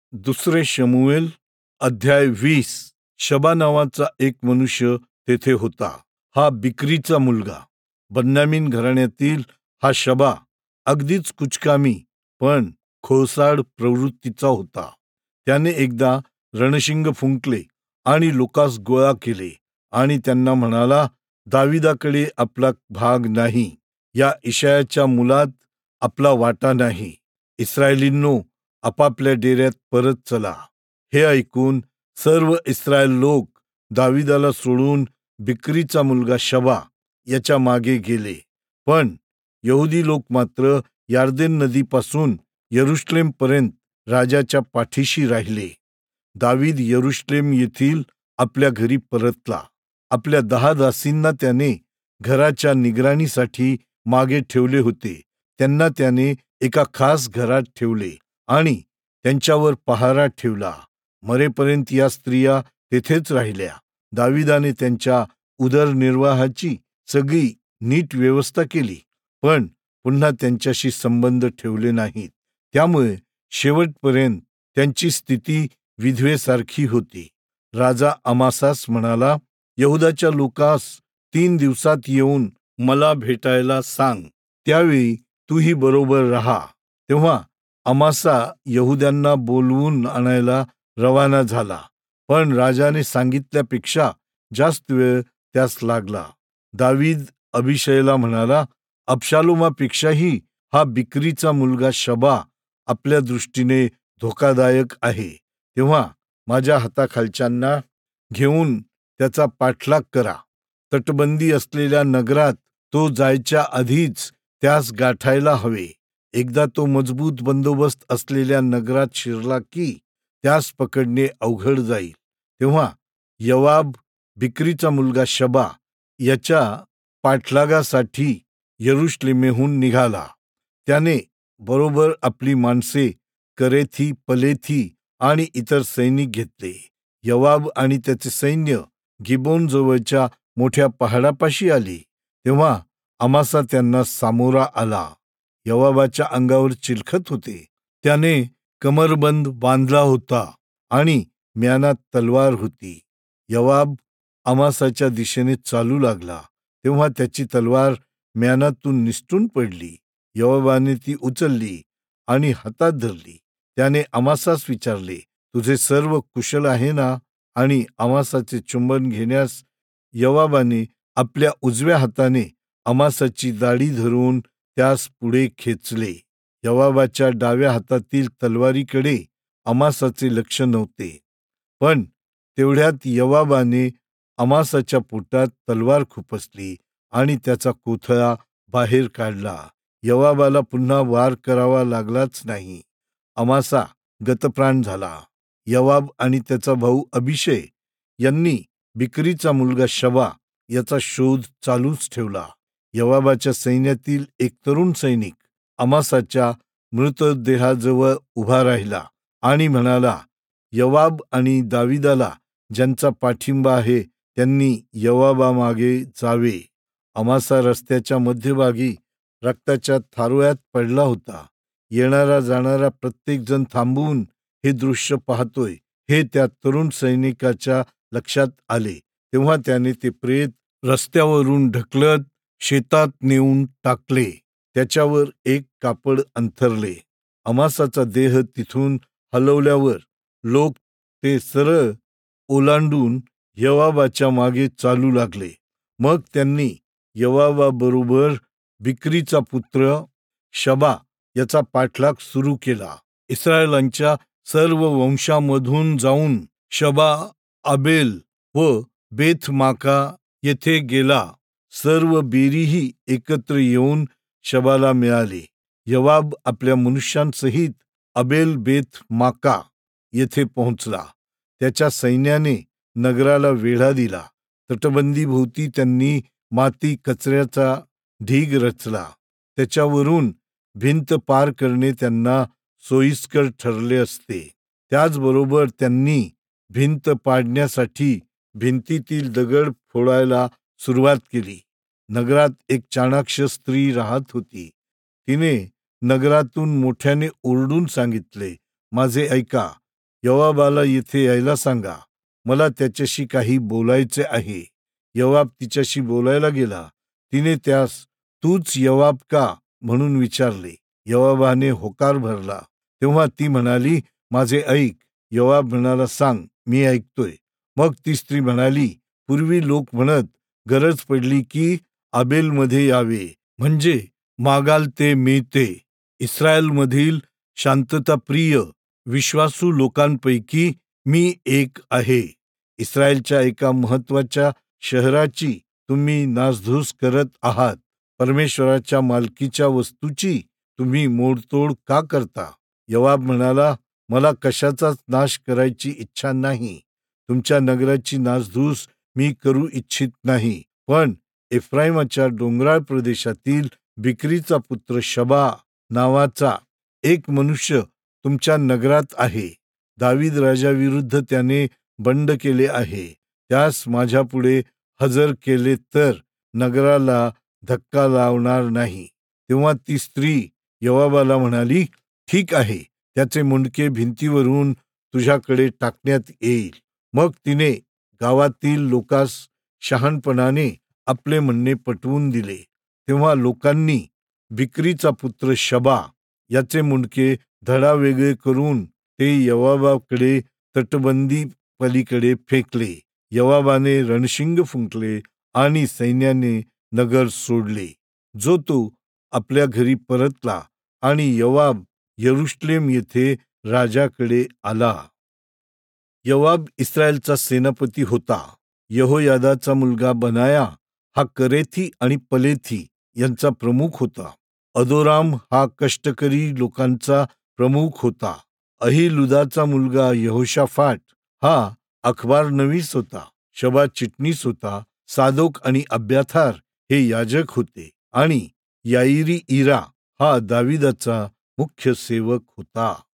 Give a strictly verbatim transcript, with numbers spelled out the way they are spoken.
दुसरे शमूएल अध्याय वीस. शबा नावाचा एक मनुष्य तेथे होता. हा बिक्रीचा मुलगा. बन्यामीन घराण्यातील हा शबा अगदीच कुचकामी पण खोसाड प्रवृत्तीचा होता. त्याने एकदा रणशिंग फुंकले आणि लोकास गोळा केले आणि त्यांना म्हणाला, दाविदाकडे आपला भाग नाही, या इशायाच्या मुलात आपला वाटा नाही. इस्रायलींनो, आपापल्या डेऱ्यात परत चला. हे ऐकून सर्व इस्रायल लोक दाविदाला सोडून बिक्रीचा मुलगा शबा याच्या मागे गेले. पण यहुदी लोक मात्र यार्देन नदीपासून यरुशलेम पर्यंत राजाच्या पाठीशी राहिले. दावीद यरुशलेम येथील आपल्या घरी परतला. आपल्या दहा दासींना त्याने घराच्या निगराणीसाठी मागे ठेवले होते. त्यांना त्याने एका खास घरात ठेवले आणि त्यांच्यावर पहारा ठेवला. मरेपर्यंत या स्त्रिया तेथेच राहिल्या. दाविदाने त्यांच्या उदरनिर्वाहाची सगळी नीट व्यवस्था केली, पण पुन्हा त्यांच्याशी संबंध ठेवले नाहीत. त्यामुळे शेवटपर्यंत त्यांची स्थिती विधवेसारखी होती. राजा अमासास म्हणाला, यहुदाच्या लोकास तीन दिवसात येऊन मला भेटायला सांग, त्यावेळी तूही बरोबर राहा. तेव्हा अमासा यहुद्यांना बोलवून आणायला रवाना झाला, पण राजाने सांगितल्यापेक्षा जास्त वेळ त्यास लागला. दावीद अभिषयला म्हणाला, अबशालोमापेक्षाही हा बिक्रीचा मुलगा शबा आपल्या दृष्टीने धोकादायक आहे. तेव्हा माझ्या हाताखालच्यांना घेऊन त्याचा पाठलाग करा. तटबंदी असलेल्या नगरात तो जायच्या आधीच त्यास गाठायला हवे. एकदा तो मजबूत बंदोबस्त असलेल्या नगरात शिरला की त्यास पकडणे अवघड जाईल. तेव्हा योवाब बिक्रीचा मुलगा शबा याच्या पाठलागासाठी यरुशलेमेहून निघाला. त्याने बरोबर आपली माणसे, करेथी, पलेथी आणि इतर सैनिक घेतले. योवाब आणि त्याचे सैन्य गिबोन जवळच्या मोठ्या पहाडापाशी आले. तेव्हा अमासा त्यांना सामोरा आला. योवाबाच्या अंगावर चिलखत होते. त्याने कमरबंद बांधला होता आणि म्यानात तलवार होती. योवाब अमासाच्या दिशेने चालू लागला, तेव्हा त्याची तलवार म्यानातून निसटून पडली. योवाबाने ती उचलली आणि हातात धरली. त्याने अमासास विचारले, तुझे सर्व कुशल आहे ना? आणि अमासाचे चुंबन घेण्यास योवाबाने आपल्या उजव्या हाताने अमासाची दाढी धरून त्यास पुढे खेचले. योवाबाच्या डाव्या हातातील तलवारीकडे अमासाचे लक्ष नव्हते, पण तेवढ्यात योवाबाने अमासाच्या पोटात तलवार खुपसली आणि त्याचा कोथळा बाहेर काढला. योवाबाला पुन्हा वार करावा लागलाच नाही. अमासा गतप्राण झाला. योवाब आणि त्याचा भाऊ अभिषय यांनी बिक्रीचा मुलगा शबा याचा शोध चालूच ठेवला. योवाबाच्या सैन्यातील एक तरुण सैनिक अमासाच्या मृतदेहाजवळ उभा राहिला आणि म्हणाला, योवाब आणि दाविदाला ज्यांचा पाठिंबा आहे त्यांनी योवाबामागे जावे. अमासा रस्त्याच्या मध्यभागी रक्ताच्या थारोळ्यात पडला होता. येणारा जाणारा प्रत्येक जण थांबून हे दृश्य पाहतोय हे त्या तरुण सैनिकाच्या लक्षात आले. तेव्हा त्याने ते प्रेत रस्त्यावरून ढकलत शेतात नेऊन टाकले. त्याच्यावर एक कापड अंथरले. अमासाचा देह तिथून हलवल्यावर लोक ते सरळ ओलांडून योवाबाच्या मागे चालू लागले. मग त्यांनी योवाबाबरोबर बिक्रीचा पुत्र शबा याचा पाठलाग सुरू केला. इस्रायलांच्या सर्व वंशामधून जाऊन शबा आबेल व बेथमाका येथे गेला. सर्व बेरीही एकत्र येऊन शबाला मिळाले. योवाब आपल्या मनुष्यांसहित आबेल बेथमाका येथे पोहोचला. त्याच्या सैन्याने नगराला वेढा दिला. तटबंदीभोवती त्यांनी माती कचऱ्याचा ढीग रचला. त्याच्यावरून भिंत पार करणे त्यांना सोयीस्कर ठरले असते. त्याचबरोबर त्यांनी भिंत पाडण्यासाठी भिंतीतील दगड फोडायला सुरुवात केली. नगरात एक चाणाक्ष स्त्री राहत होती. तिने नगरातून मोठ्याने ओरडून सांगितले, माझे ऐका, योवाबाला येथे यायला सांगा, मला त्याच्याशी काही बोलायचे आहे. योवाब तिच्याशी बोलायला गेला. तिने त्यास, तूच योवाब का म्हणून विचारले. योवाबाने होकार भरला. तेव्हा ती म्हणाली, माझे ऐक. योवाब म्हणाला, सांग, मी ऐकतोय. मग ती स्त्री म्हणाली, पूर्वी लोक म्हणत, गरज पडली की आबेलमध्ये यावे, म्हणजे मागाल ते मिळते. इस्रायलमधील शांतताप्रिय विश्वासू लोकांपैकी मी एक आहे. इस्रायलच्या एका महत्वाच्या शहराची तुम्ही नासधूस करत आहात. परमेश्वराच्या मालकीच्या वस्तूची तुम्ही मोडतोड का करता? योवाब म्हणाला, मला कशाचाच नाश करायची इच्छा नाही. तुमच्या नगराची नासधूस मी करू इच्छित नाही. पण एफ्राईमाच्या डोंगराळ प्रदेशातील बिक्रीचा पुत्र शबा नावाचा एक मनुष्य तुमच्या नगरात आहे. दावीद राजाविरुद्ध त्याने बंड केले आहे. त्यास माझ्या पुढे हजर केले तर नगराला धक्का लावणार नाही. तेव्हा ती स्त्री योवाबाला म्हणाली, ठीक आहे, त्याचे मुंडके भिंतीवरून तुझ्याकडे टाकण्यात येईल. मग तिने गावातील लोकांस शहाणपणाने आपले म्हणणे पटवून दिले. तेव्हा लोकांनी बिक्रीचा पुत्र शबा याचे मुंडके धडावेगळे करून ते योवाबाकडे तटबंदी पलीकडे फेकले. योवाबाने रणशिंग फुंकले आणि सैन्याने नगर सोडले. जो तो आपल्या घरी परतला आणि योवाब यरुशलेम येथे राजाकडे आला. योवाब इस्रायलचा सेनापती होता. यहोयादाचा मुलगा बनाया हा करेथी आणि पलेथी यांचा प्रमुख होता. अदोराम हा कष्टकरी लोकांचा प्रमुख होता. अहिलुदाचा मुलगा यहोशाफाट हा अखबारनवीस होता. शबा चिटणीस होता. सादोक आणि अब्याथार हे याजक होते आणि याईरी इरा हा दाविदाचा मुख्य सेवक होता.